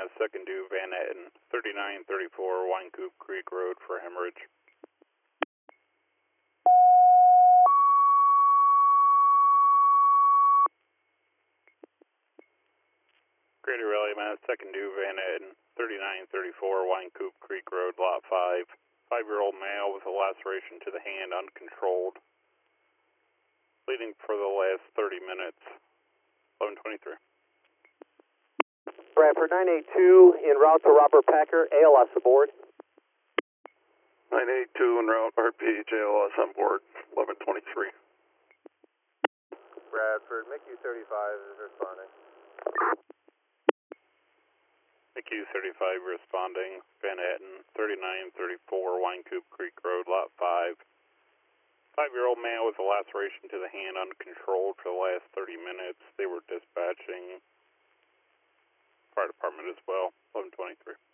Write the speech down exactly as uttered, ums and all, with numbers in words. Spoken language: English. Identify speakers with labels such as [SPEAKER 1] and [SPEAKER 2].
[SPEAKER 1] Mass, second due Van Etten, thirty-nine thirty-four Wine Coop Creek Road for hemorrhage. Greater Raleigh, Mass, second due Van Etten, thirty-nine thirty-four Wine Coop Creek Road, lot five. Five-year-old male with a laceration to the hand, uncontrolled. Bleeding for the last thirty minutes. eleven twenty-three.
[SPEAKER 2] Bradford nine eight two en route to Robert Packer, A L S aboard.
[SPEAKER 3] nine eight two en route, R P H A L S on board, eleven twenty-three.
[SPEAKER 4] Bradford, M I C U thirty-five is responding.
[SPEAKER 1] M I C U thirty-five responding, Van Etten, thirty-nine thirty-four Wine Coop Creek Road, lot five. Five-year-old man with a laceration to the hand, uncontrolled for the last thirty minutes. They were dispatching fire department as well, eleven twenty-three.